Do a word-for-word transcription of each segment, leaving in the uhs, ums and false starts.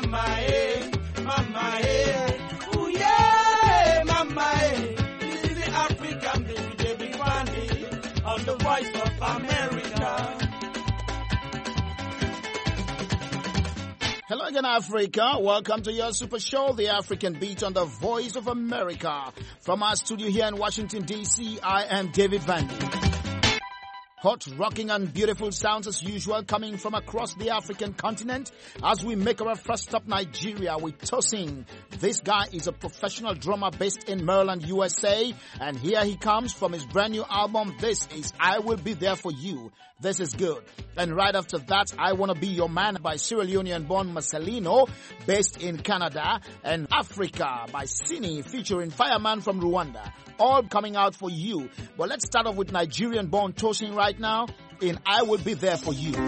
Mama, eh, Mama, eh. Ooh, yeah, Mama, eh. This is the African baby, David Wande, on the Voice of America. Hello again, Africa. Welcome to your super show, The African Beat on the Voice of America. From our studio here in Washington, D C, I am David Vandy. Hot, rocking and beautiful sounds as usual coming from across the African continent as we make our first stop Nigeria with Tosin. This guy is a professional drummer based in Maryland, U S A, and here he comes from his brand new album. This is I Will Be There For You. This is good. And right after that, I Wanna Be Your Man by Sierra Leonean-born Marcelino, based in Canada, and Africa by Sini featuring Fireman from Rwanda. All coming out for you. But let's start off with Nigerian-born Tosin right now in I Will Be There For You.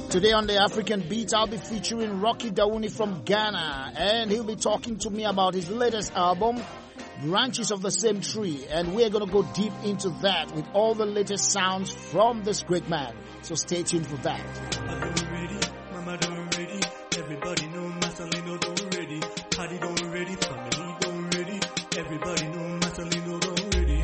Today on the African Beat, I'll be featuring Rocky Dauni from Ghana, and he'll be talking to me about his latest album, Branches of the Same Tree, and we're going to go deep into that with all the latest sounds from this great man. So stay tuned for that. Mama don't ready, Mama don't ready. Everybody know Masalino don't ready. Paddy don't ready, family don't ready. Everybody know Masalino don't ready.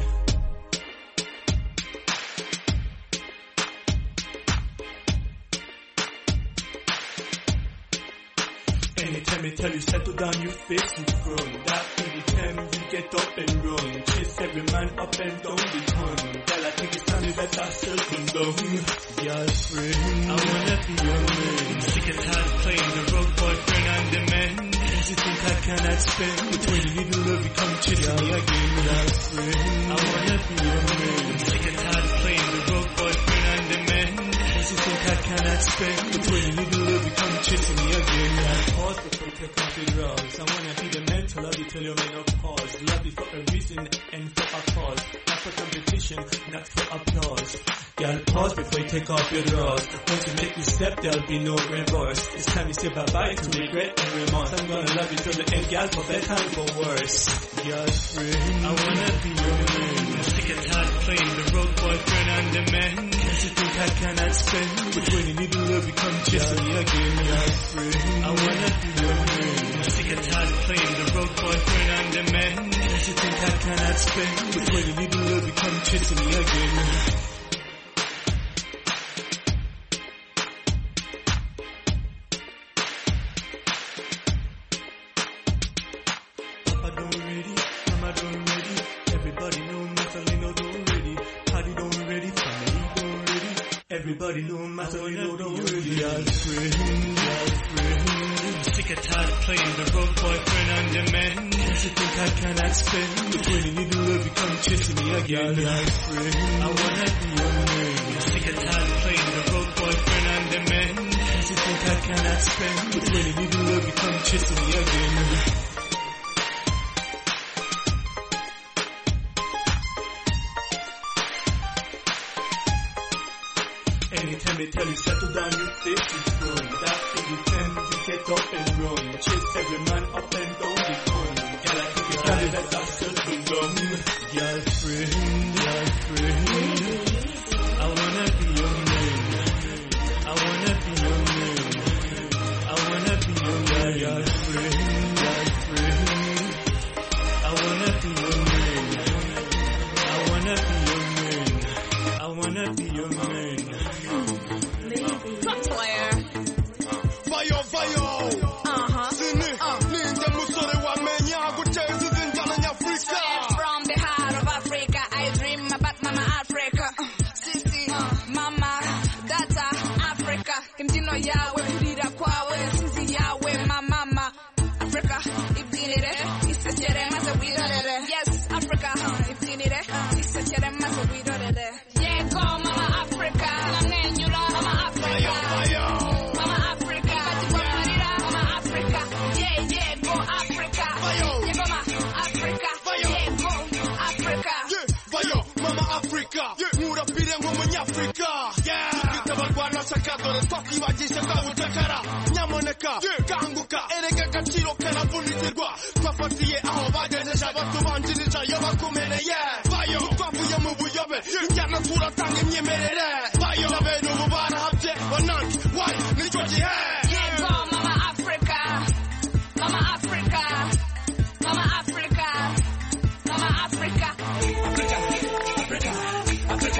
Anytime I tell you settle down, you face you front. That anytime you get up and run. Chase every man up and down the turn. Girl, I think it's time you better settle down. Girlfriend, I wanna be your man. Sick and tired of playing the road boyfriend and the man. Cause you think I cannot spend. But when you need the love, you come chasing me again. Girlfriend, I wanna be your man. Sick and tired of playing the road boyfriend and the man. Cause you think I cannot spend. But when you need the love, you come chasing me again. Pause before you take off your drugs. I wanna be the man to love you till you're menopause. Love you for a reason and for a cause. Not for competition, not for applause. Girl, pause before you take off your drawers. Once you make this step, there'll be no reverse. It's time you say bye-bye to regret and remorse. I'm gonna love you till the end, girl, for better and for worse. Girlfriend, I wanna be your man. Sick and tired of playing the road boyfriend and the man. Cause you think I cannot spend. But when you need the love, you come chasing me again. Girlfriend, I wanna be your man. Sick and tired of playing the road boyfriend and the man. Cause you think I cannot spend. But when you need the love, you come chasing me again. Everybody know Masalino don't ready. Girlfriend, girlfriend. Sick and tired of playing the road boyfriend and the man. Cause you think I cannot spend. But when you need the love, you come chasing me again. Girlfriend, I wanna be your man. Sick and tired of playing the road boyfriend and the man. Cause you think I cannot spend. But when you need the love, you come chasing me again. Anytime they tell you settle down, you face you front. That every time you get up and run. Chase every man up and down the corner. Girl, I think you can let that settle down. Girlfriend, girlfriend, I wanna be your man. I wanna be your man. I wanna be your man. Girlfriend, girlfriend, I wanna be your man. I wanna be your man. I wanna be your man. Yawe kurira kwawe sinzi yawe mama Africa ibyinire isakere maze wirorere. Yes Africa ibyinire isakere maze wirorere. Yego mama Africa namwenyura mama Africa mama Africa batikwambarira mama Africa yeah yeah go Africa yego mama Africa yego Africa Vayo mama Africa murapire nk'umunyafrika Tabarwana sakadore toki bagishe kabutakara nyamoneka kanguka erega agaciro karavunitirwa twafatiye aho bagejeje abatubanjirije yo bakumeneye vayo twavuye mu buyobe injyana turatanga imyemerere vayo nabene ubu barahabye bananti why nicyo gihe yego mama Africa mama Africa mama Africa mama Africa Africa Africa Africa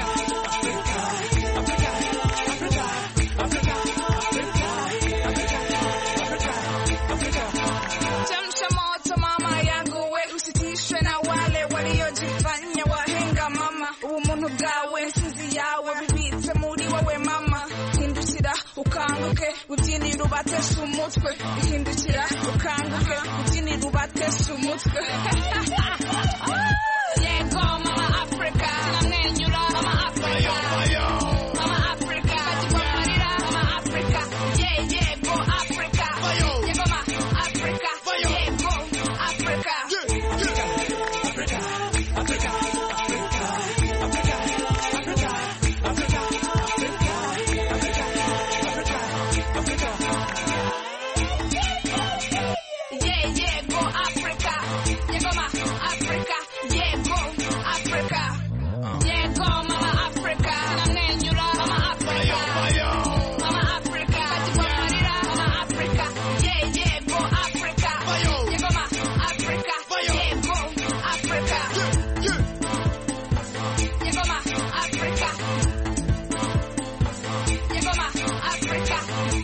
ukanguke ubyinira ubatesha umutwe ihindukira ukanguke ubyinira ubatesha umutwe yego mama Africa namwenyura mama Africa mama Africa batikwambarira mama Africa yeah yeah go Africa yego mama Africa yego Africa Africa Africa Africa go, Mama Africa. Sinamwenyura, Mama Africa. Mama Africa. Tipamarira, Mama Africa. Yeah, yeah, go Africa. Yeah, go, Ma Africa. Yeah, go Africa. Yeah, go, Ma Africa. Yeah, go, Ma Africa.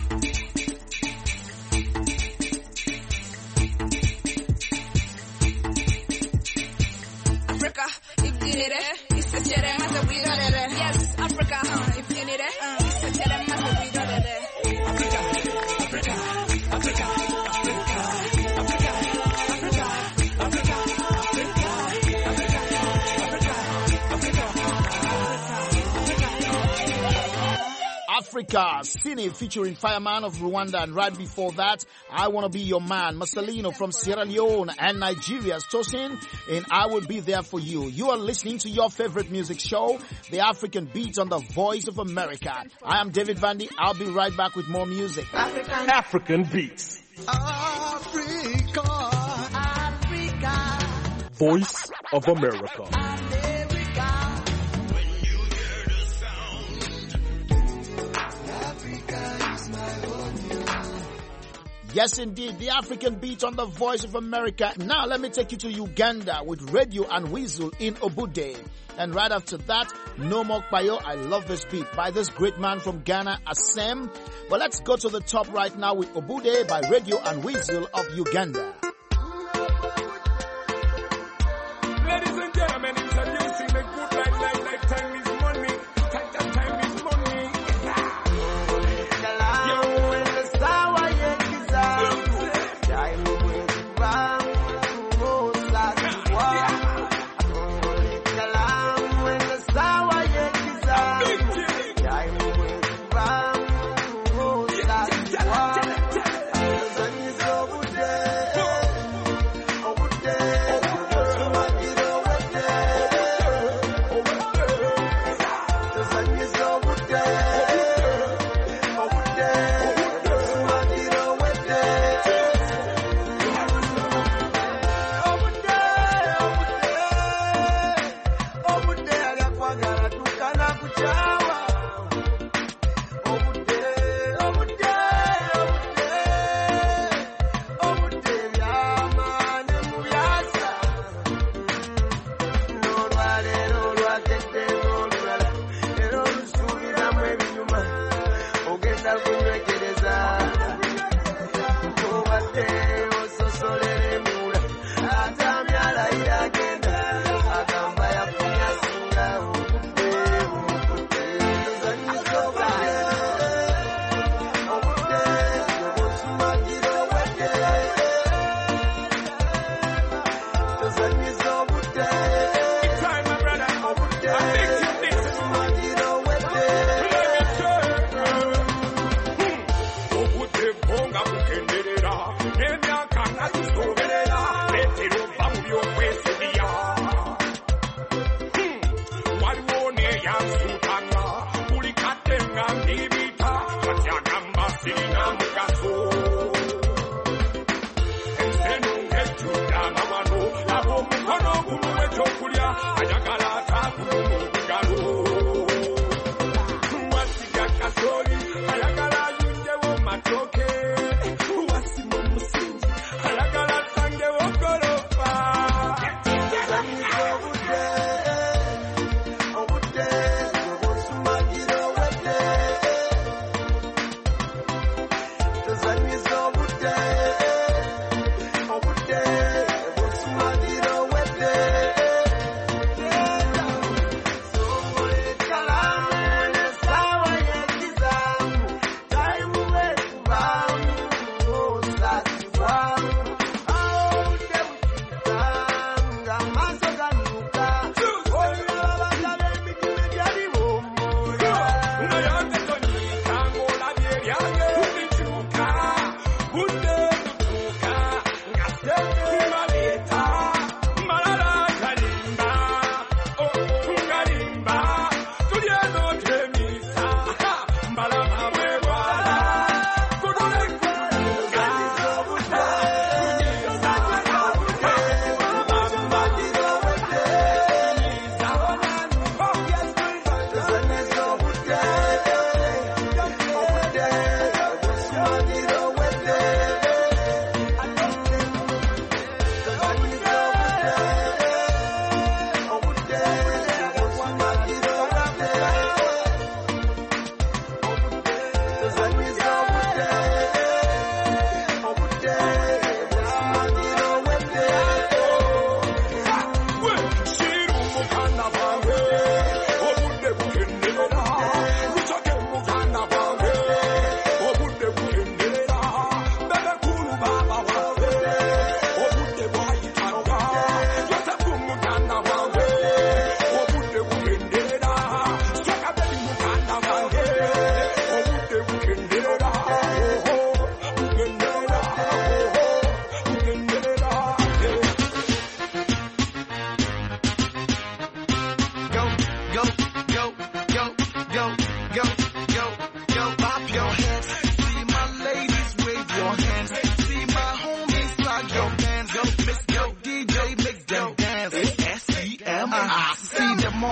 Africa, if you need it, it's a chere maze wirorere. Yes, Africa, uh, if you need it, uh, it's a chere maze wirorere. Africa, Africa, Africa, Africa, Africa, Africa, Africa, Africa, Cine featuring Fireman of Rwanda, and right before that, I Wanna Be Your Man, Marcelino from Sierra Leone, and Nigeria's Tosin in I Will Be There For You. You are listening to your favorite music show, The African Beat on the Voice of America. I am David Vandy. I'll be right back with more music. African, African Beats. Africa. Africa. Voice of America. Yes, indeed, the African Beat on the Voice of America. Now, let me take you to Uganda with Radio and Weasel in Obude. And right after that, No More Payo, I love this beat, by this great man from Ghana, Asem. But let's go to the top right now with Obude by Radio and Weasel of Uganda. Ladies and gentlemen, introducing the good life, life, life, time is money. Time, time, time is money. Obute,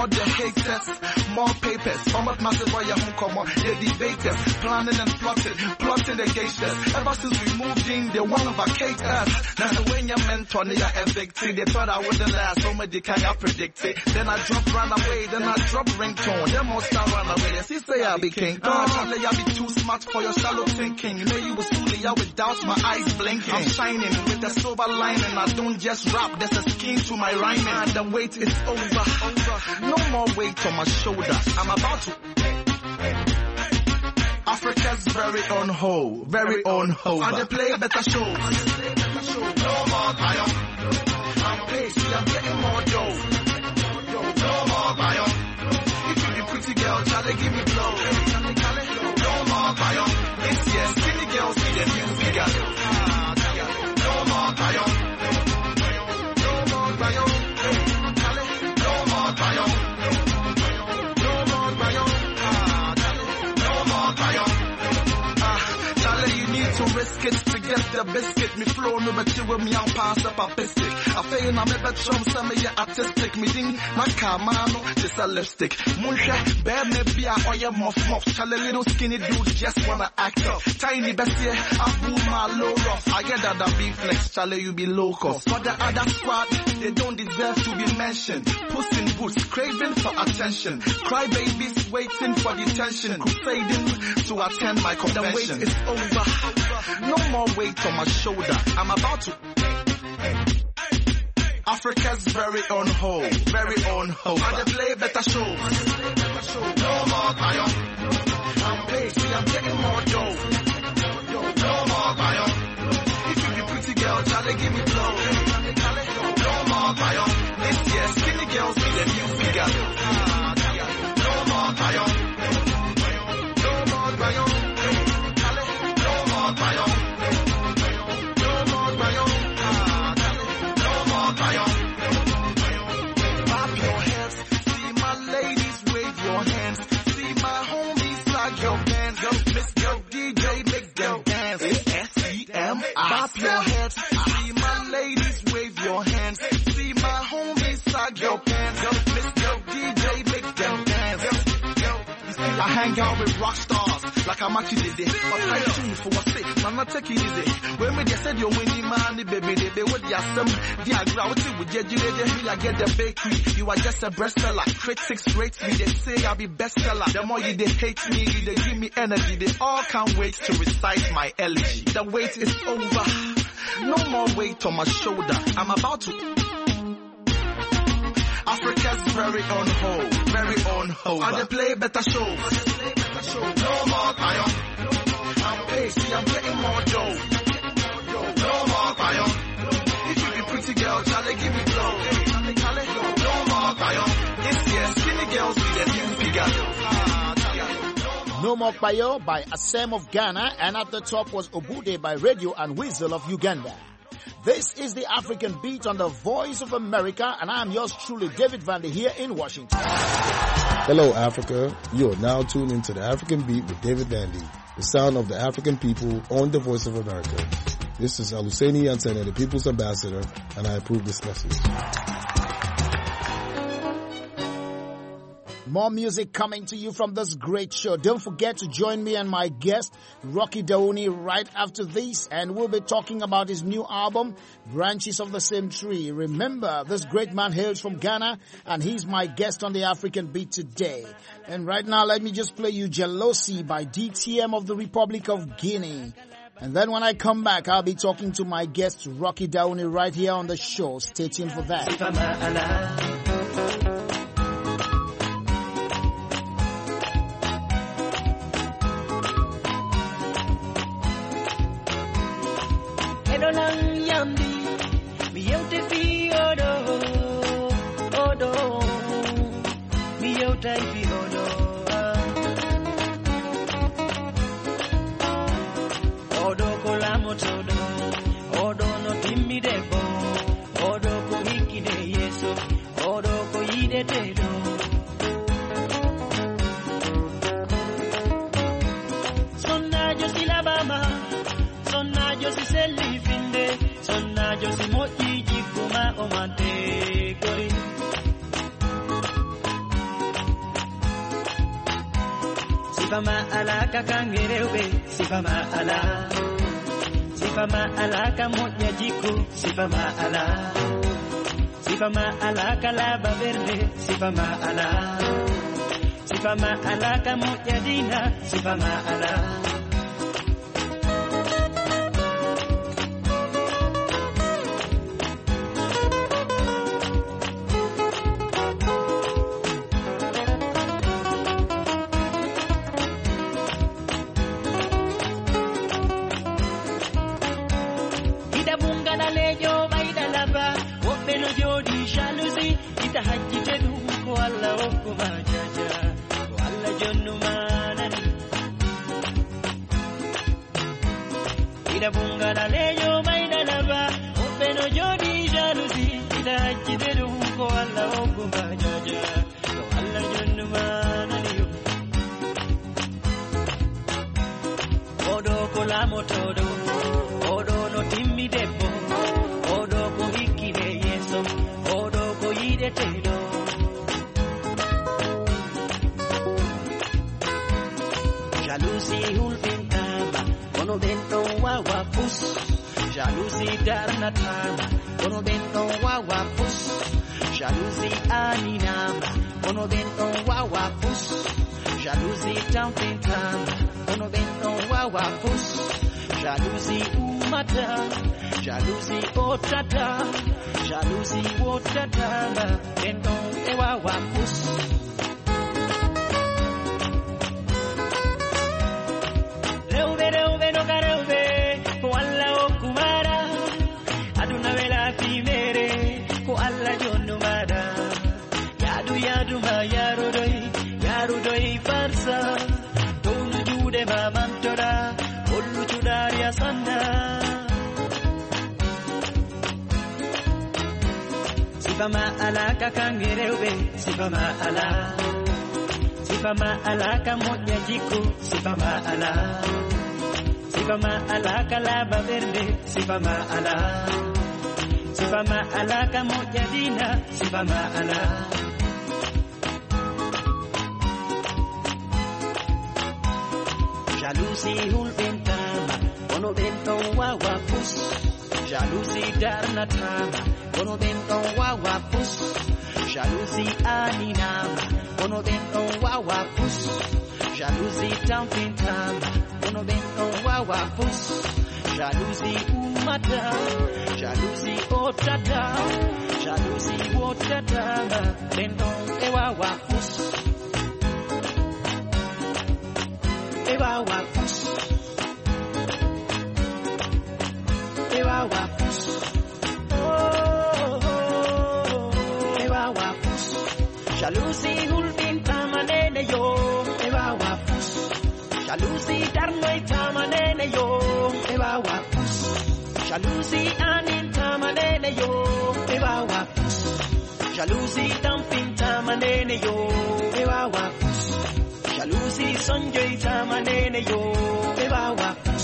more the haters, more papers. How much massive boy you come on? The debaters, planning and plotting, plotting the gangsters. Ever since we moved in, they want to vacate us. Now the way you mentor, they are evicted. They thought I wouldn't last, so much they can't predict it. Then I drop run away, then I drop ringtone. Them all start run away. They say I be king. Oh, Charlie, I be too smart for your shallow thinking. You know you was fooling, I without my eyes blinking. I'm shining with a silver lining. I don't just rap, there's a scheme to my rhyming. And the wait is over. No more weight on my shoulder. I'm about to. Africa's very own hoe, very own hoe. And they play better shows. No more bio. I'm paid, see I'm getting more dough. No more bio. If you be pretty girl, Charlie, give me blow. No more bio. This year, skinny girls see the new figure. No more bio. No more bio. No more bio. No more bio. No more bio. Ah, Charlie, you need to risk it to get the biscuit. Me flow no but you with me and pass up a biscuit. I feel na me bet some some me artistic. Me ding na kamano just a lipstick. Munsha bad me be a oya muff muff. Charlie little skinny dude just wanna act up. Tiny bestie, I boom my low rough. I get that that beef flex. Charlie you be low cost. For the other squad, they don't deserve to be mentioned. Puss in boots, craving for attention. Cry babies waiting for detention. Crusading to attend my convention. The wait is over. No more weight on my shoulder. I'm about to. Africa's very own hoe, very own hoe. And they play better shows. No more bio. I'm paid, see I'm getting more dough. No more bio. If you be pretty girl, Charlie, give me blow. No more bio. This year, skinny girls be the new figure. No more bio. No more bio. No more bio. No more bio. No more bio. Clap your hands. See my ladies, wave your hands. See my homies, like your bands. Go, Miss Yo D J, make them dance. S E M I. Clap your hands. See my ladies, wave your hands. See my homies, like your bands. Go, Miss Yo D J, make them dance. I hang out with rock stars, like I'm actually did it. But I tune for what's it, man, I take it easy. When we just said you're winning money, baby, they be with your some, the agravity with your jewelry, I get the bakery. You are just a bestseller, critics rate me, they say I'll be bestseller. The more you they hate me, they give me energy, they all can't wait to recite my elegy. The wait is over, no more weight on my shoulder, I'm about to. Africa's very own hoe, very own hoe. And they play better shows. No more bio. I'm paid, see I'm getting more dough. No more bio. If you be pretty girl, Charlie, give me blow. No more bio. This year, skinny girls be the new figure. No More Bio by Asem of Ghana, and at the top was Obude by Radio and Weasel of Uganda. This is the African Beat on the Voice of America, and I am yours truly, David Vandy, here in Washington. Hello, Africa. You are now tuned into the African Beat with David Vandy, the sound of the African people on the Voice of America. This is Aluseni Yansene, the People's Ambassador, and I approve this message. More music coming to you from this great show. Don't forget to join me and my guest, Rocky Daouni, right after this. And we'll be talking about his new album, Branches of the Same Tree. Remember, this great man hails from Ghana, and he's my guest on the African Beat today. And right now, let me just play you Jealousy by D T M of the Republic of Guinea. And then when I come back, I'll be talking to my guest, Rocky Daouni, right here on the show. Stay tuned for that. Sifama alaka kangerewe, sifama ala. Sifama alaka moja jiku, sifama ala. Sifama alaka laba verde, sifama ala. Sifama alaka moja dina, sifama ala. Sifama alaka kangerewe, sifama ala. Sifama alaka moja jiku, sifama ala. Sifama alaka laba verde, sifama ala. Sifama alaka moja dina, sifama ala. Jalousie hulbentama, ono benton wawa pus. Jalousie darnatama, ono benton wawa pus. Jalousie aninama, ono benton wawa pus. Jalousie tampintama, ono benton wawa pus. Jalousie umata, jalousie otata, jalousie wotata, benton ewawa pus. Ewawa pus. Ewawa pus. Jalousie hulbin tamanene yo, ewa wapus. Jalousie darnoy tamanene yo, ewa wapus. Jalousie anin tamanene yo, ewa wapus. Jalousie dumping tamanene yo, ewa wapus. Jalousie sonjoy tamanene yo, ewa wapus.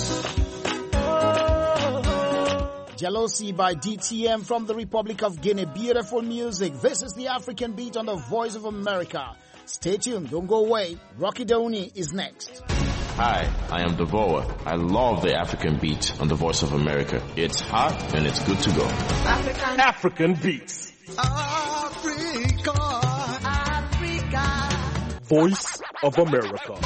Jealousy by D T M from the Republic of Guinea. Beautiful music. This is the African Beat on the Voice of America. Stay tuned. Don't go away. Rocky Doni is next. Hi, I am Devora. I love the African Beat on the Voice of America. It's hot and it's good to go. African, African Beats. Africa. Africa. Voice of America.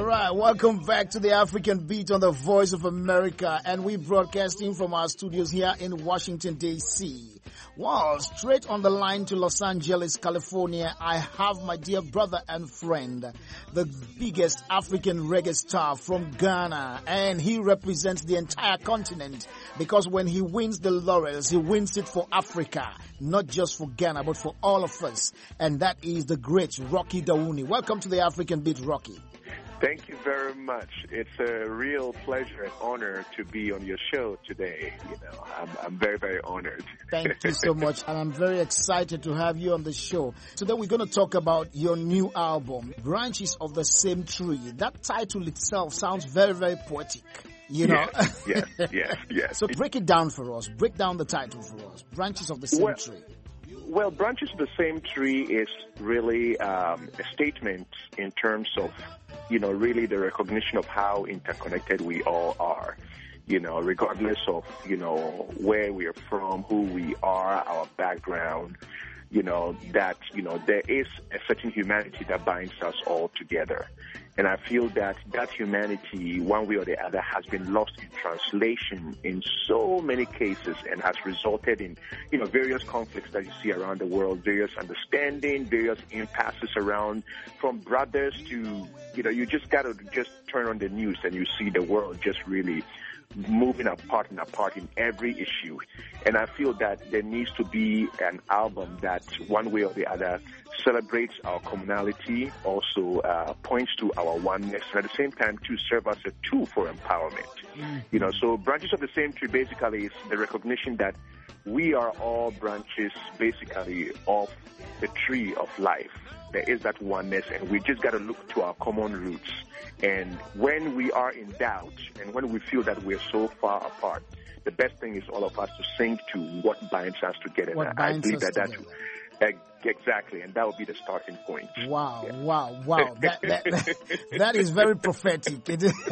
All right, welcome back to the African Beat on the Voice of America, and we're broadcasting from our studios here in Washington, D C. Well, straight on the line to Los Angeles, California, I have my dear brother and friend, the biggest African reggae star from Ghana, and he represents the entire continent because when he wins the laurels, he wins it for Africa, not just for Ghana, but for all of us, and that is the great Rocky Daouni. Welcome to the African Beat, Rocky. Thank you very much. It's a real pleasure and honor to be on your show today. You know, I'm, I'm very, very honored. Thank you so much, and I'm very excited to have you on the show. Today we're going to talk about your new album, Branches of the Same Tree. That title itself sounds very, very poetic. You know? Yes, yes, yes, yes. So break it down for us. Break down the title for us. Branches of the Same well, Tree. Well, Branches of the Same Tree is really um, a statement in terms of, you know, really the recognition of how interconnected we all are, you know, regardless of, you know, where we are from, who we are, our background, you know, that, you know, there is a certain humanity that binds us all together. And I feel that that humanity, one way or the other, has been lost in translation in so many cases and has resulted in, you know, various conflicts that you see around the world, various understanding, various impasses around, from brothers to, you know, you just got to just turn on the news and you see the world just really moving apart and apart in every issue. And I feel that there needs to be an album that, one way or the other, celebrates our commonality, also uh, points to our oneness, and at the same time to serve as a tool for empowerment. Mm-hmm. You know, so Branches of the Same Tree basically is the recognition that we are all branches basically of the tree of life. There is that oneness, and we just got to look to our common roots. And when we are in doubt, and when we feel that we're so far apart, the best thing is all of us to sing to what binds us together. What and binds I believe us that together. that exactly, and that would be the starting point. Wow, yeah. wow, wow! That that, that, that is very prophetic. It is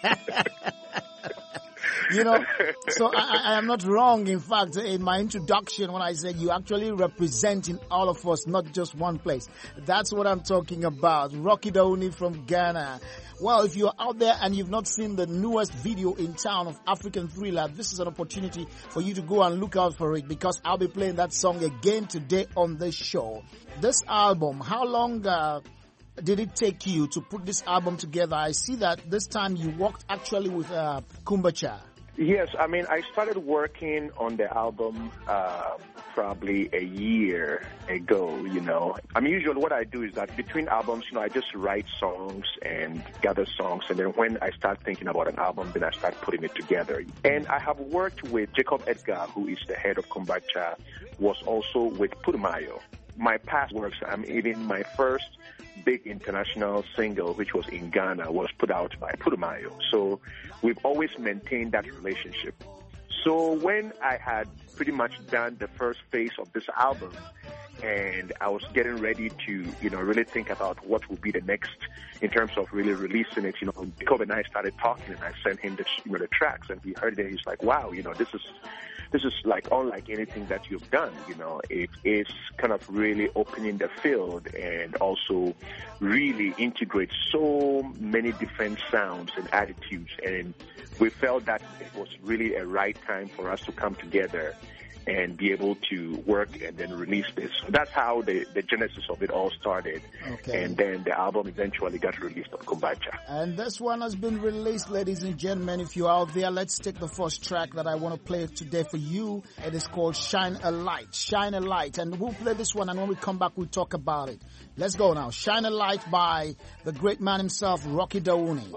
You know, so I, I am not wrong. In fact, in my introduction, when I said you actually representing all of us, not just one place. That's what I'm talking about. Rocky Daouni from Ghana. Well, if you're out there and you've not seen the newest video in town of African Thriller, this is an opportunity for you to go and look out for it, because I'll be playing that song again today on this show. This album, how long uh, did it take you to put this album together? I see that this time you worked actually with uh, Kumbacha. Yes, I mean, I started working on the album uh, probably a year ago, you know. I mean, usually what I do is that between albums, you know, I just write songs and gather songs, and then when I start thinking about an album, then I start putting it together. And I have worked with Jacob Edgar, who is the head of Kumbacha, was also with Putumayo. My past works, I mean, even my first big international single, which was in Ghana, was put out by Putumayo. So we've always maintained that relationship. So when I had pretty much done the first phase of this album, and I was getting ready to, you know, really think about what would be the next in terms of really releasing it, you know, Jacob and I started talking, and I sent him the, you know, the tracks, and he heard it, and he's like, wow, you know, this is This is like unlike anything that you've done, you know. It is kind of really opening the field and also really integrates so many different sounds and attitudes. And we felt that it was really a right time for us to come together and be able to work and then release this. So that's how the, the genesis of it all started. Okay. And then the album eventually got released on Kumbacha. And this one has been released, ladies and gentlemen. If you're out there, let's take the first track that I want to play today for you. It is called Shine a Light. Shine a Light. And we'll play this one, and when we come back, we'll talk about it. Let's go now. Shine a Light by the great man himself, Rocky Daouni.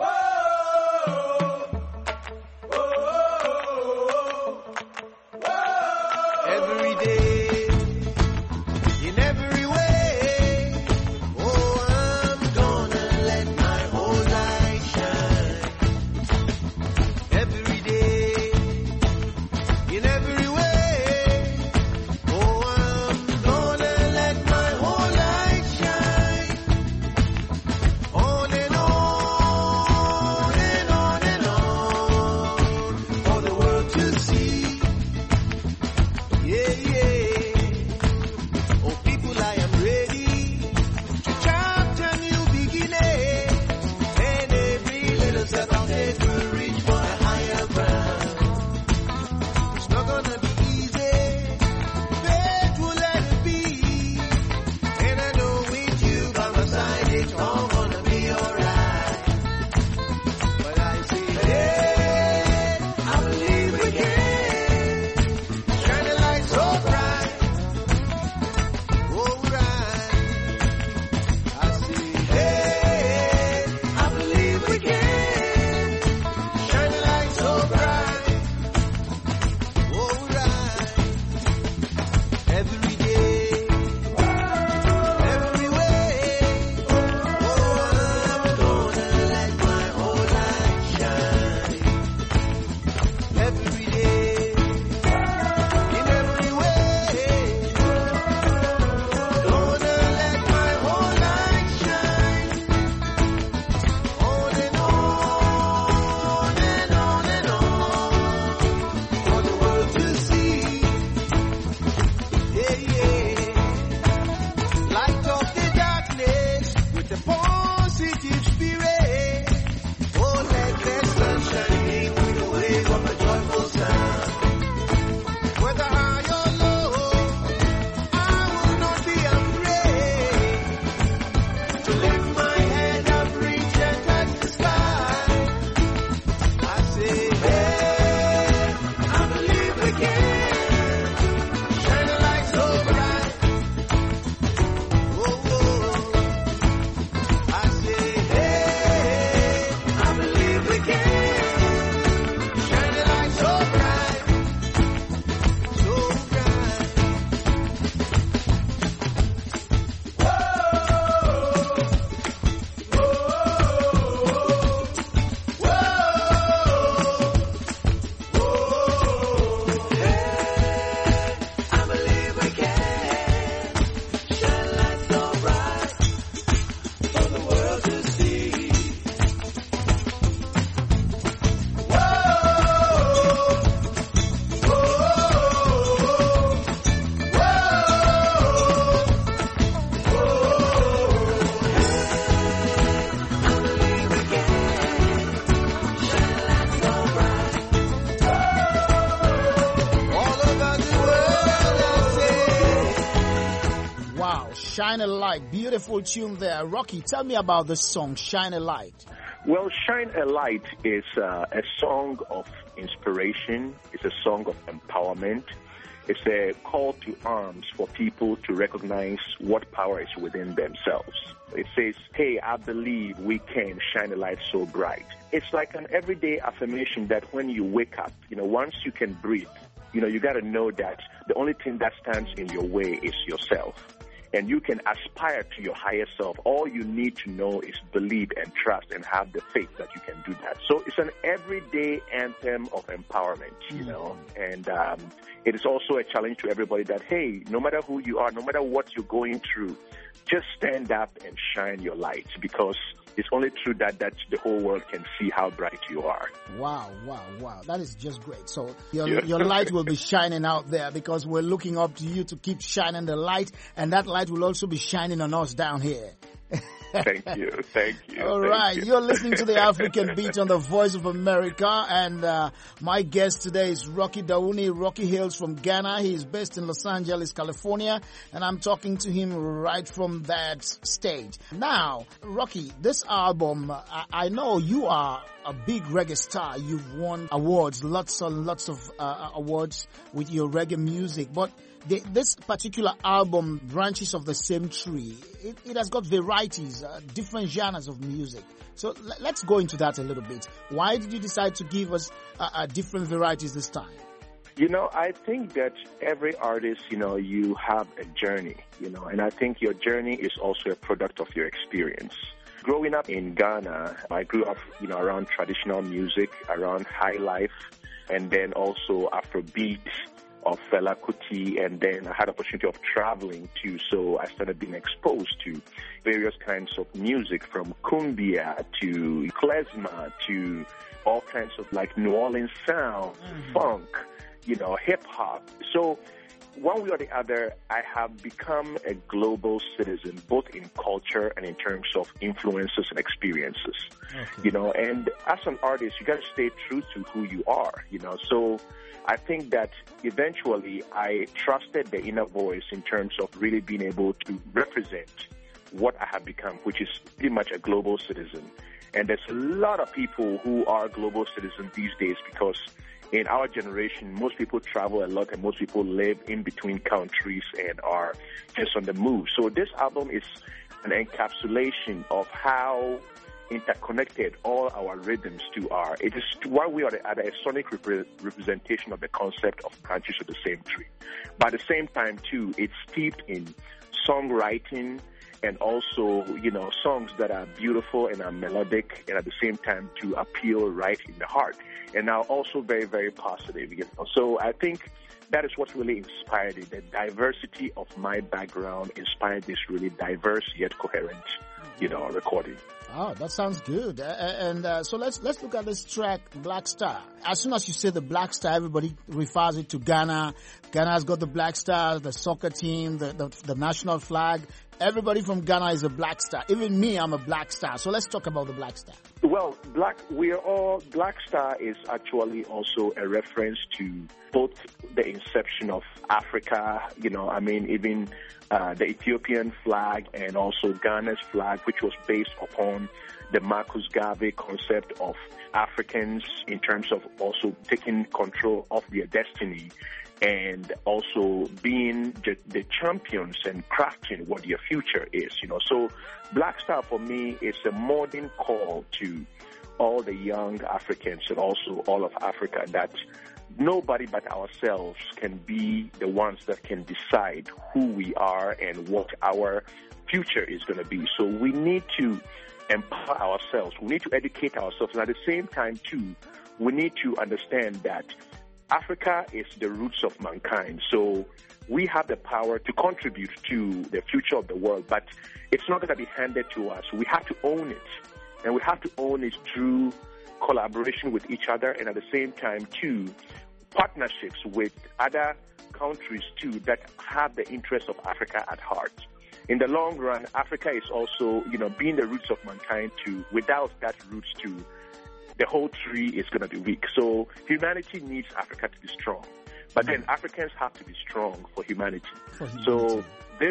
Whoa! Every day, in every way, oh, I'm gonna let my whole light shine. Every day, in every way, oh, I'm gonna let my whole light shine. On and on, and on and on, for the world to see. Yeah, yeah. Oh, people, I am ready to chart a new beginning. Any Shine a Light. Beautiful tune there. Rocky, tell me about this song, Shine a Light. Well, Shine a Light is uh, a song of inspiration. It's a song of empowerment. It's a call to arms for people to recognize what power is within themselves. It says, hey, I believe we can shine a light so bright. It's like an everyday affirmation that when you wake up, you know, once you can breathe, you know, you got to know that the only thing that stands in your way is yourself. And you can aspire to your higher self. All you need to know is believe and trust and have the faith that you can do that. So it's an everyday anthem of empowerment, you know, and um, it is also a challenge to everybody that, hey, no matter who you are, no matter what you're going through, just stand up and shine your light, because it's only through that that the whole world can see how bright you are. Wow, wow, wow. That is just great. So your, yeah. your light will be shining out there, because we're looking up to you to keep shining the light, and that light will also be shining on us down here. Thank you. Thank you. All Thank right. you. You're listening to the African Beat on the Voice of America. And uh, my guest today is Rocky Dauni. Rocky hails from Ghana. He is based in Los Angeles, California. And I'm talking to him right from that stage. Now, Rocky, this album, I, I know you are a big reggae star. You've won awards, lots and lots of uh, awards with your reggae music. But The, this particular album, Branches of the Same Tree, it, it has got varieties, uh, different genres of music. So l- let's go into that a little bit. Why did you decide to give us uh, uh, different varieties this time? You know, I think that every artist, you know, you have a journey, you know, and I think your journey is also a product of your experience. Growing up in Ghana, I grew up, you know, around traditional music, around high life, and then also Afrobeat, of Fela Kuti, and then I had the opportunity of traveling too, so I started being exposed to various kinds of music, from cumbia to klezmer to all kinds of like New Orleans sound, mm-hmm. funk, you know, hip-hop. So one way or the other, I have become a global citizen, both in culture and in terms of influences and experiences, okay. you know, and as an artist, you got to stay true to who you are, you know, so I think that eventually I trusted the inner voice in terms of really being able to represent what I have become, which is pretty much a global citizen. And there's a lot of people who are global citizens these days, because in our generation, most people travel a lot and most people live in between countries and are just on the move. So this album is an encapsulation of how interconnected all our rhythms to are. It is one way or the other a sonic repre- representation of the concept of branches of the same tree. But at the same time, too, it's steeped in songwriting and also, you know, songs that are beautiful and are melodic, and at the same time to appeal right in the heart, and are also very, very positive. You know? So I think that is what really inspired it. The diversity of my background inspired this really diverse yet coherent, you know, recording. Oh, that sounds good. Uh, and uh, so let's let's look at this track, Black Star. As soon as you say the Black Star, everybody refers it to Ghana. Ghana's got the Black Star, the soccer team, the, the, the national flag. Everybody from Ghana is a Black Star. Even me, I'm a Black Star. So let's talk about the Black Star. Well, Black, we are all, Black Star is actually also a reference to both the inception of Africa, you know, I mean, even uh, the Ethiopian flag and also Ghana's flag, which was based upon the Marcus Garvey concept of Africans in terms of also taking control of their destiny and also being the, the champions and crafting what their future is, you know. So Black Star for me is a modern call to all the young Africans and also all of Africa that nobody but ourselves can be the ones that can decide who we are and what our future is going to be. So we need to empower ourselves. We need to educate ourselves. And at the same time, too, we need to understand that Africa is the roots of mankind. So we have the power to contribute to the future of the world, but it's not going to be handed to us. We have to own it. And we have to own it through collaboration with each other, and at the same time, too, partnerships with other countries, too, that have the interests of Africa at heart. In the long run, Africa is also, you know, being the roots of mankind, too. Without that roots, too, the whole tree is going to be weak. So humanity needs Africa to be strong. But then Africans have to be strong for humanity. For humanity. So this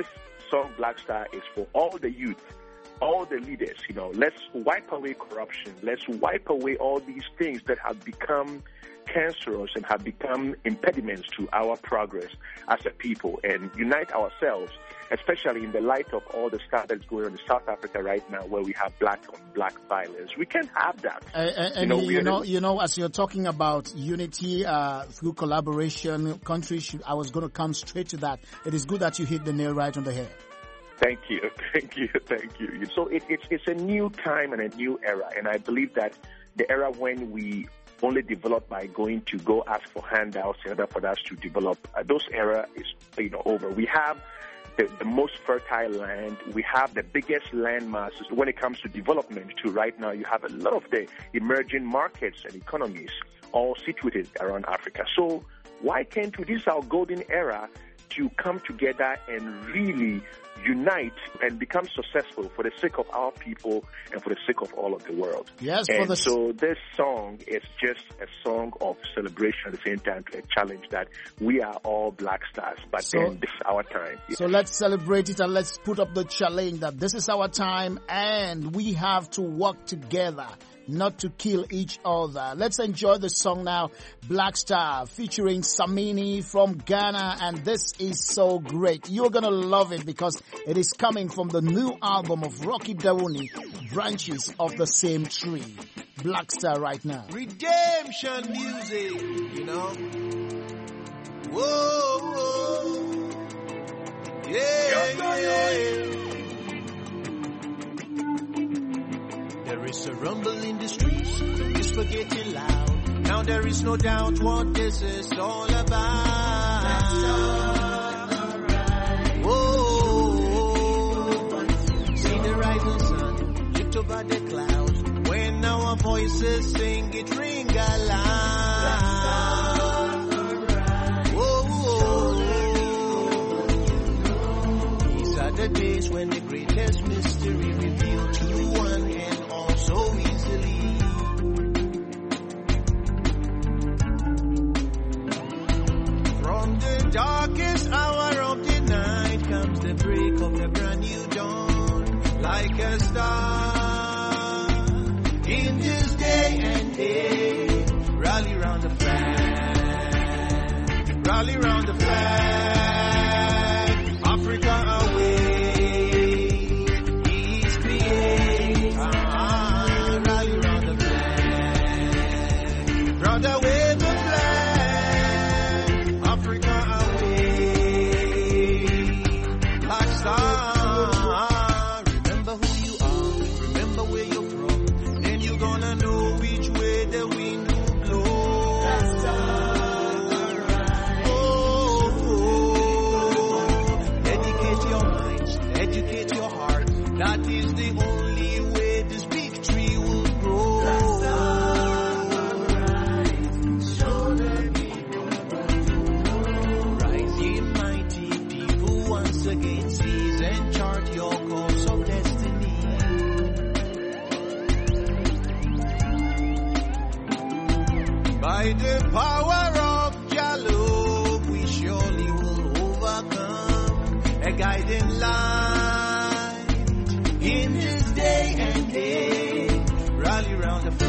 song Black Star is for all the youth, all the leaders. You know, let's wipe away corruption. Let's wipe away all these things that have become cancerous and have become impediments to our progress as a people, and unite ourselves, especially in the light of all the stuff that's going on in South Africa right now, where we have black on black violence. We can't have that. Uh, and you know, you know, you know, as you're talking about unity uh, through collaboration, countries should, I was going to come straight to that. It is good that you hit the nail right on the head. Thank you, thank you, thank you. So it, it's it's a new time and a new era, and I believe that the era when we only develop by going to go ask for handouts in order for us to develop, uh, those era is you know over. We have the, the most fertile land. We have the biggest land masses when it comes to development too. Right now, you have a lot of the emerging markets and economies all situated around Africa. So why can't we? This is our golden era to come together and really unite and become successful for the sake of our people and for the sake of all of the world. Yes, and for the... so this song is just a song of celebration at the same time to a challenge that we are all black stars, but so, then this is our time. So yes. Let's celebrate it and let's put up the challenge that this is our time and we have to work together, not to kill each other. Let's enjoy the song now, Black Star, featuring Samini from Ghana, and this is so great. You're gonna love it because it is coming from the new album of Rocky Dawuni, Branches of the Same Tree. Black Star right now. Redemption music, you know. Whoa, whoa. Yeah, yeah, yeah. There is a rumble in the streets, it's forgetting loud. Now there is no doubt what this is all about. Whoa, see the rising sun lift over the clouds. When our voices sing, it ring aloud. Whoa, these are the days when the greatest mystery revealed to one and so easily. From the darkest hour of the night comes the break of a brand new dawn, like a star in this day and age. Rally round the flag, rally round the flag, Africa away. Brother, wave the flag, Africa away. Black Star, remember who you are, remember where you're from, then you're gonna know which way the wind will blow. Black Star, oh, oh, educate your minds, educate your heart, that is the only way this victory will grow. Black Star. Again, seize and chart your course of destiny. By the power of Jalo, we surely will overcome. A guiding light in this day and age. Rally round the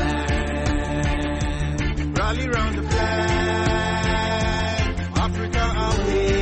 flag, rally round the flag, Africa away.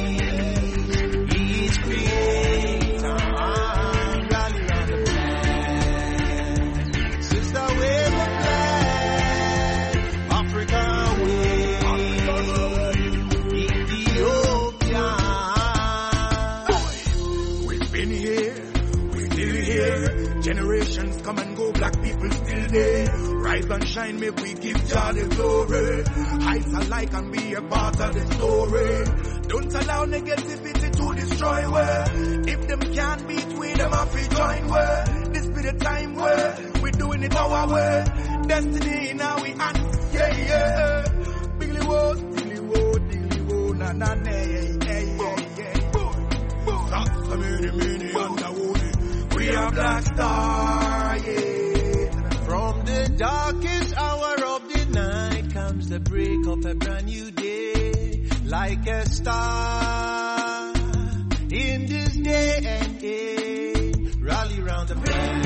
Generations come and go, black people still there. Rise and shine, make we give Jah the glory. Heights alike and be a part of the story. Don't allow negativity to destroy we. If them can't beat we, them have to join we. This be the time where we doing it our way. Destiny in our hands, yeah, yeah. Billy wo, dilly wo, dilly wo, na na na, yeah, yeah, yeah. Stop some many, many underwood. We are Black Star, yeah. From the darkest hour of the night comes the break of a brand new day, like a star in this day and age. Rally round the flag.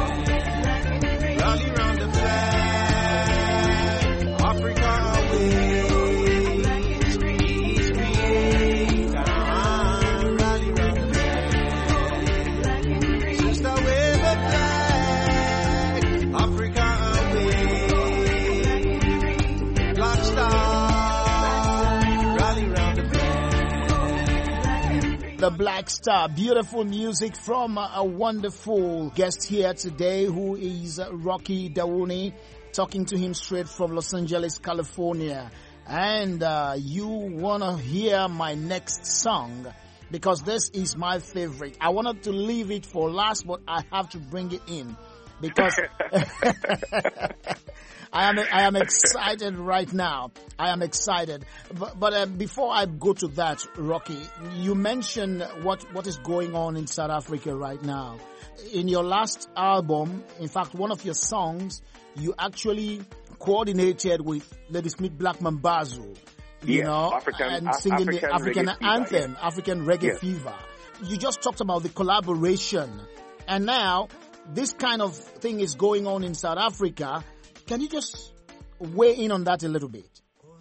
Rally round the flag. Africa away. The Black Star, beautiful music from a wonderful guest here today who is Rocky Dawouni, talking to him straight from Los Angeles, California. And uh, you want to hear my next song because this is my favorite. I wanted to leave it for last, but I have to bring it in because I am I am excited right now. I am excited. But, but uh, before I go to that, Rocky, you mentioned what, what is going on in South Africa right now. In your last album, in fact, one of your songs, you actually coordinated with Lady Smith Black Mambazo, you yes, know, African, and singing African the African reggae anthem, fever, yes. African Reggae yes. Fever. You just talked about the collaboration. And now, this kind of thing is going on in South Africa. Can you just weigh in on that a little bit?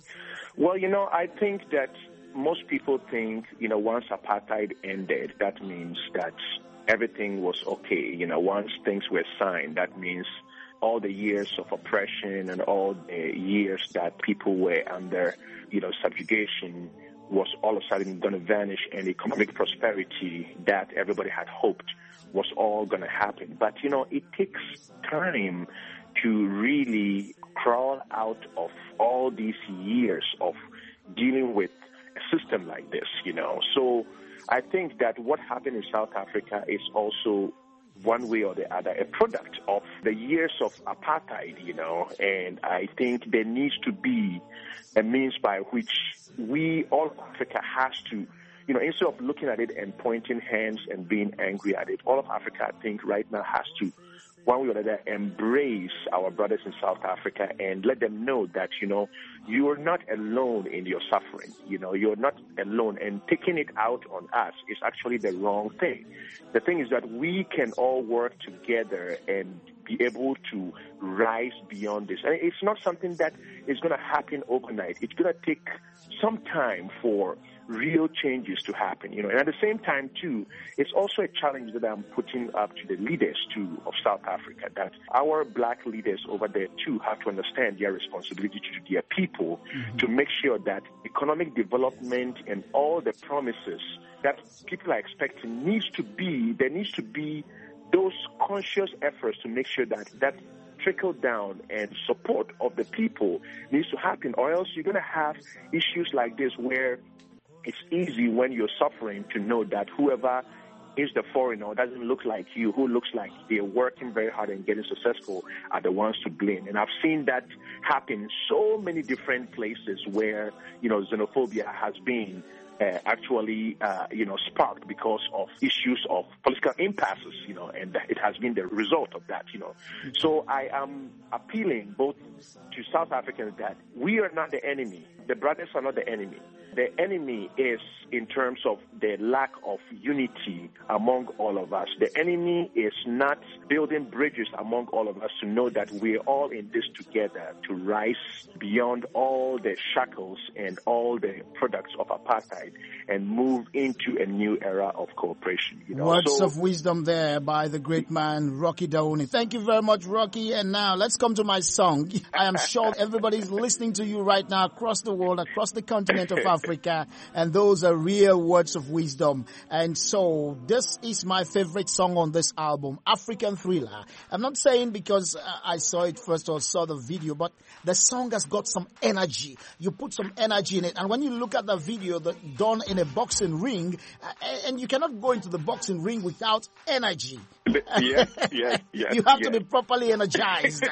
Well, you know, I think that most people think, you know, once apartheid ended, that means that everything was okay. You know, once things were signed, that means all the years of oppression and all the years that people were under, you know, subjugation was all of a sudden going to vanish, and economic prosperity that everybody had hoped was all going to happen. But, you know, it takes time to really crawl out of all these years of dealing with a system like this, you know. So I think that what happened in South Africa is also one way or the other a product of the years of apartheid, you know, and I think there needs to be a means by which we, all of Africa, has to, you know, instead of looking at it and pointing hands and being angry at it, all of Africa, I think, right now has to, one way or another, embrace our brothers in South Africa and let them know that, you know, you're not alone in your suffering. You know, you're not alone, and taking it out on us is actually the wrong thing. The thing is that we can all work together and be able to rise beyond this. And it's not something that is going to happen overnight. It's going to take some time for real changes to happen, you know. And at the same time, too, it's also a challenge that I'm putting up to the leaders, too, of South Africa, that our black leaders over there, too, have to understand their responsibility to their people, mm-hmm. to make sure that economic development and all the promises that people are expecting needs to be, there needs to be those conscious efforts to make sure that that trickle down and support of the people needs to happen, or else you're going to have issues like this where it's easy when you're suffering to know that whoever is the foreigner or doesn't look like you, who looks like they're working very hard and getting successful, are the ones to blame. And I've seen that happen in so many different places where, you know, xenophobia has been Uh, actually, uh, you know, sparked because of issues of political impasses, you know, and it has been the result of that, you know. So I am appealing both to South Africans that we are not the enemy. The brothers are not the enemy. The enemy is in terms of the lack of unity among all of us. The enemy is not building bridges among all of us to know that we're all in this together to rise beyond all the shackles and all the products of apartheid and move into a new era of cooperation. You know? Words so, of wisdom there by the great man, Rocky Dawouni. Thank you very much, Rocky. And now let's come to my song. I am sure everybody's listening to you right now across the world, across the continent of Africa, and those are real words of wisdom. And so this is my favorite song on this album, African Thriller. I'm not saying because I saw it first or saw the video, but the song has got some energy. You put some energy in it. And when you look at the video that done in a boxing ring, and you cannot go into the boxing ring without energy. Yes, yes, yes. You have yes. to be properly energized.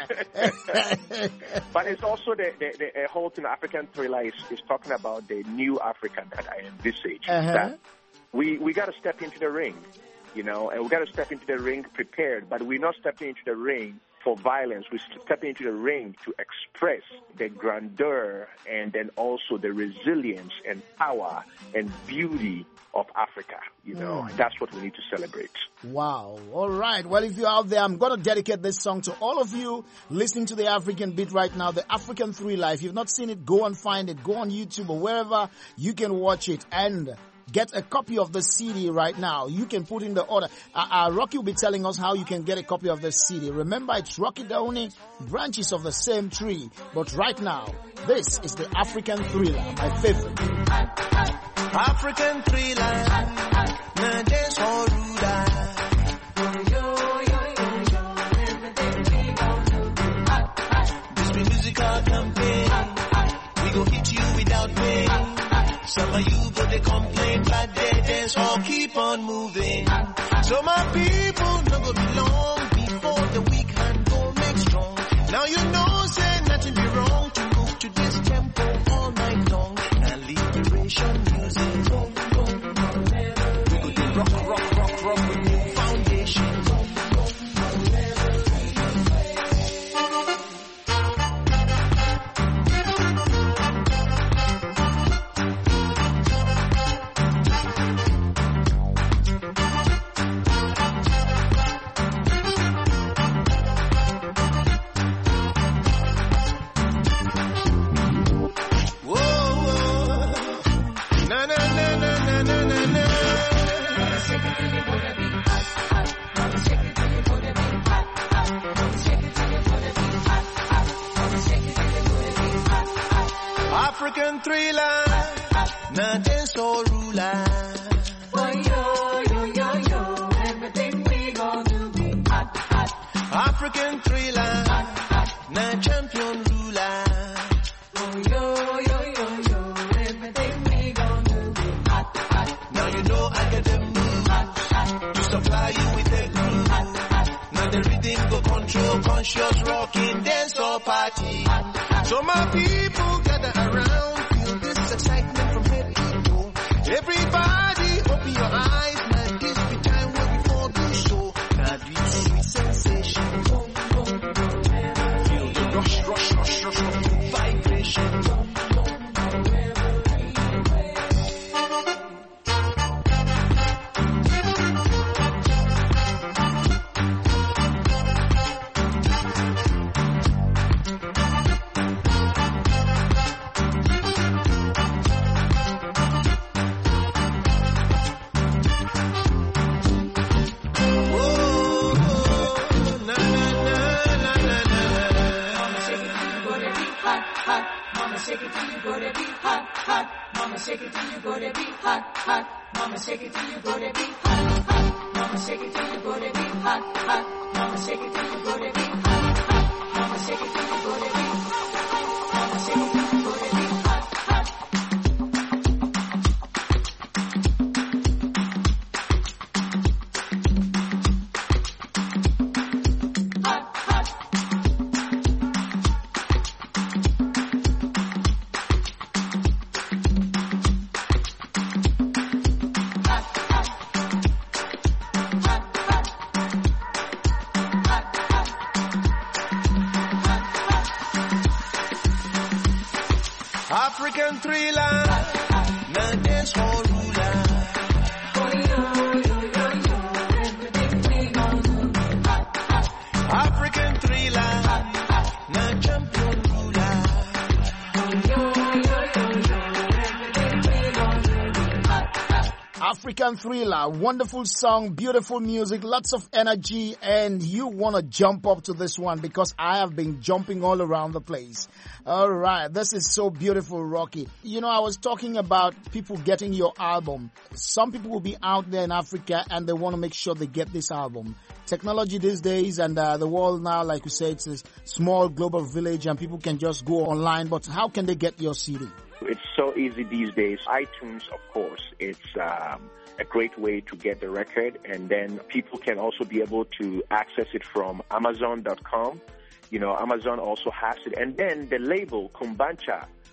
But it's also the, the, the whole thing, African Thriller is, is talking about the new Africa that I envisage. Uh-huh. That we, we got to step into the ring, you know, and we got to step into the ring prepared, but we're not stepping into the ring for violence. We're stepping into the ring to express the grandeur and then also the resilience and power and beauty of Africa. You know, mm. that's what we need to celebrate. Wow. All right. Well, if you're out there, I'm going to dedicate this song to all of you listening to the African Beat right now, the African Thriller. If you've not seen it, go and find it. Go on YouTube or wherever you can watch it and get a copy of the C D right now. You can put in the order. Uh, uh, Rocky will be telling us how you can get a copy of the C D. Remember, it's Rocky Dauni, branches of the same tree. But right now, this is the African Thriller, my favorite. African Thriller, na dance all ruda. This be musical campaign. We go hit you without pain. Some of you go they complain, but they dance all keep on moving. So my people no go be long before the weak hand go make strong. Now you know say nothing be wrong to move to this tempo all night long and liberation music. We go to rock, rock, rock, rock with new foundation. African Thriller, nothing so ruler. Oh, yo, yo, yo, yo, everything we gonna be hot, hot. African Thriller, hot, hot. Na champion ruler. Oh, yo, yo, yo, yo, everything we gonna be hot, hot. Now you know I get the move hot, hot. To supply you with the groove. Hot, hot. Now the rhythm go control, conscious rocking, dance or party. Hot, hot. So my people gather around, feel this excitement from head to toe. Everybody open your eyes, man, this be time way before the show. Now this sweet sensation, feel the rush, rush, rush, rush of the vibration. shake it till you go to be hot, hot. Mama, shake it till you go to be hot, hot. Mama, shake it till you go to be hot, hot. Mama, shake it till you go to be hot, hot. Mama, shake it till you go to be hot, hot. Mama, shake it till you go to be hot, hot. Mama, shake it till you go to be hot, hot. African Thriller, now dance for ruler. African Thriller, now champion ruler. African Thriller, wonderful song, beautiful music, lots of energy, and you want to jump up to this one because I have been jumping all around the place. All right, this is so beautiful, Rocky. You know, I was talking about people getting your album. Some people will be out there in Africa and they want to make sure they get this album. Technology these days and uh, the world now, like you said, it's a small global village and people can just go online. But how can they get your C D? It's so easy these days. iTunes, of course, it's um, a great way to get the record. And then people can also be able to access it from Amazon dot com. You know, Amazon also has it. And then the label, Kumbancha,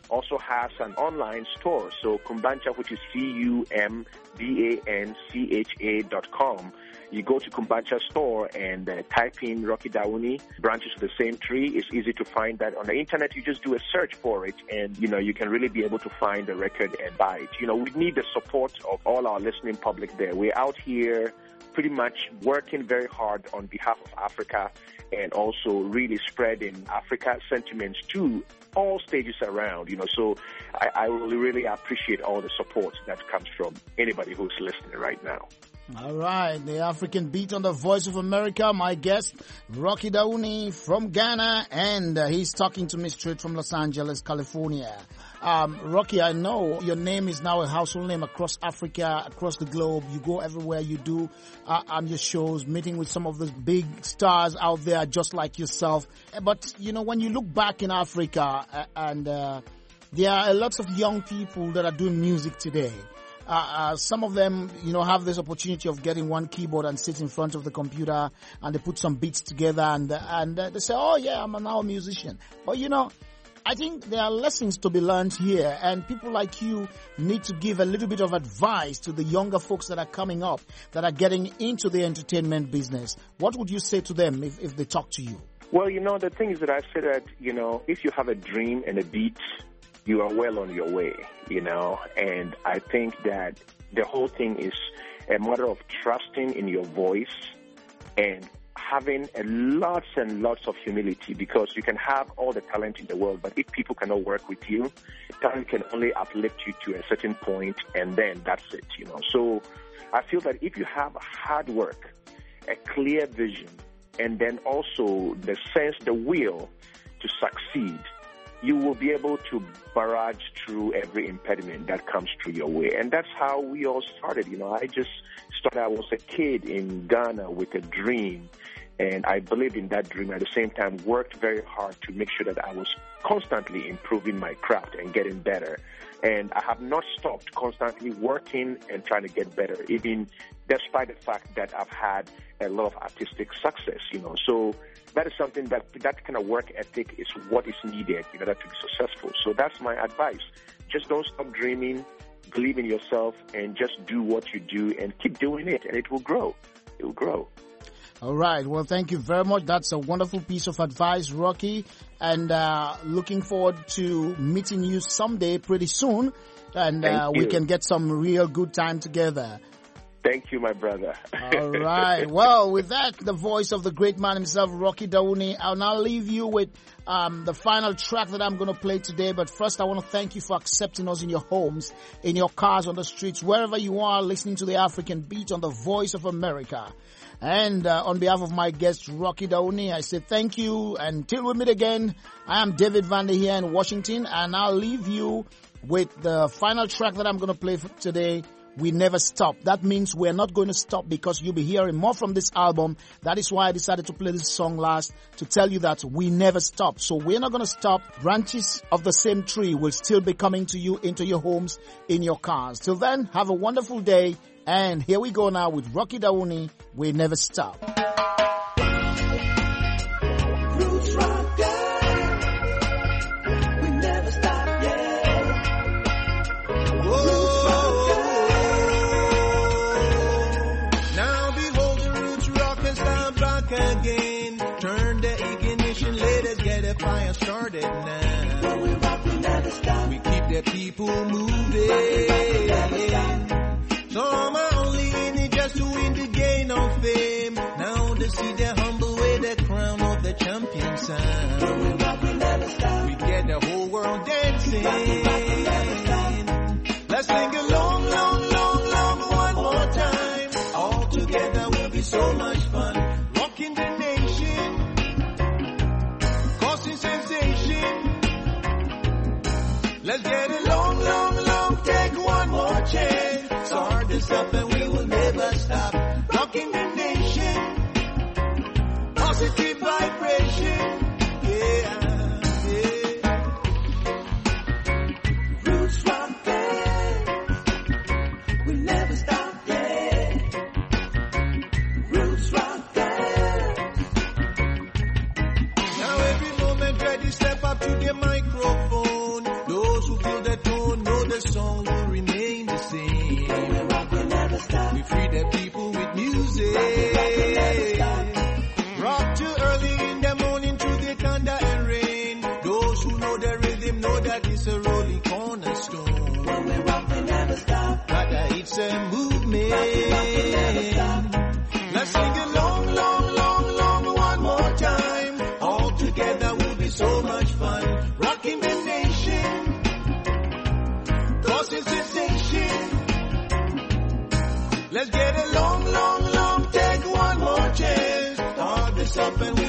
also has an online store. So Kumbancha, which is C U M B A N C H A dot com. You go to Kumbancha store and uh, type in Rocky Dauni, Branches of the Same Tree. It's easy to find that on the internet. You just do a search for it, and you know you can really be able to find the record and buy it. You know, we need the support of all our listening public there. We're out here pretty much working very hard on behalf of Africa and also really spreading Africa sentiments to all stages around, you know, so I, I really, really appreciate all the support that comes from anybody who's listening right now. All right, the African Beat on the Voice of America. My guest, Rocky Dauni from Ghana, and uh, he's talking to me straight from Los Angeles, California. Um, Rocky, I know your name is now a household name across Africa, across the globe. You go everywhere, you do uh, on your shows, meeting with some of the big stars out there just like yourself. But, you know, when you look back in Africa, uh, and uh, there are lots of young people that are doing music today. Uh, uh, some of them, you know, have this opportunity of getting one keyboard and sit in front of the computer and they put some beats together and, and uh, they say, oh yeah, I'm now a musician. But you know, I think there are lessons to be learned here, and people like you need to give a little bit of advice to the younger folks that are coming up, that are getting into the entertainment business. What would you say to them if, if they talk to you? Well, you know, the thing is that I say that, you know, if you have a dream and a beat, you are well on your way, you know, and I think that the whole thing is a matter of trusting in your voice and having a lots and lots of humility, because you can have all the talent in the world, but if people cannot work with you, talent can only uplift you to a certain point, and then that's it, you know. So I feel that if you have hard work, a clear vision, and then also the sense, the will to succeed, you will be able to barrage through every impediment that comes through your way. And that's how we all started. You know, I just started, I was a kid in Ghana with a dream, and I believed in that dream. At the same time, worked very hard to make sure that I was constantly improving my craft and getting better. And I have not stopped constantly working and trying to get better, even despite the fact that I've had a lot of artistic success, you know. So that is something that, that kind of work ethic is what is needed in order to be successful. So that's my advice. Just don't stop dreaming, believe in yourself, and just do what you do and keep doing it, and it will grow. It will grow. All right. Well, thank you very much. That's a wonderful piece of advice, Rocky. And uh, looking forward to meeting you someday pretty soon. And uh, we can get some real good time together. Thank you, my brother. All right. Well, with that, the voice of the great man himself, Rocky Dauni. I'll now leave you with um, the final track that I'm going to play today. But first, I want to thank you for accepting us in your homes, in your cars, on the streets, wherever you are, listening to the African Beat on the Voice of America. And uh, on behalf of my guest, Rocky Dauni, I say thank you. Until we meet again, I am David Vandy here in Washington, and I'll leave you with the final track that I'm going to play for today. We never stop. That means we're not going to stop, because you'll be hearing more from this album. That is why I decided to play this song last, to tell you that we never stop. So we're not going to stop. Branches of the Same Tree will still be coming to you into your homes, in your cars. Till then, have a wonderful day. And here we go now with Rocky Dauni. We never stop. Roots rocker. We never stop, yeah. Roots rocker. Now behold the roots rockers start back again. Turn the ignition, let us get a fire started now. When we rock, we never stop. We keep the people moving. Some are only in it just to win the gain of fame. Now they see the humble way, the crown of the champion sound. When we rock, we never stop. We get the whole world dancing. Let's sing a long, long, long, long one more time. All together will be so much fun. Rocking the nation, causing sensation. Let's get a long, long, long, take one more chance. Start this up and we will never stop. Rocking the nation, positive vibration, yeah, yeah. Roots rockin', we never stop, yeah. Roots rockin'. Now every moment ready, step up to the microphone. Those it's a movement. Let's sing it long, long, long, long one more time. All together will be so much fun. Rocking the nation, causing sensation. Let's get a long, long, long, take one more chance. Start this up and we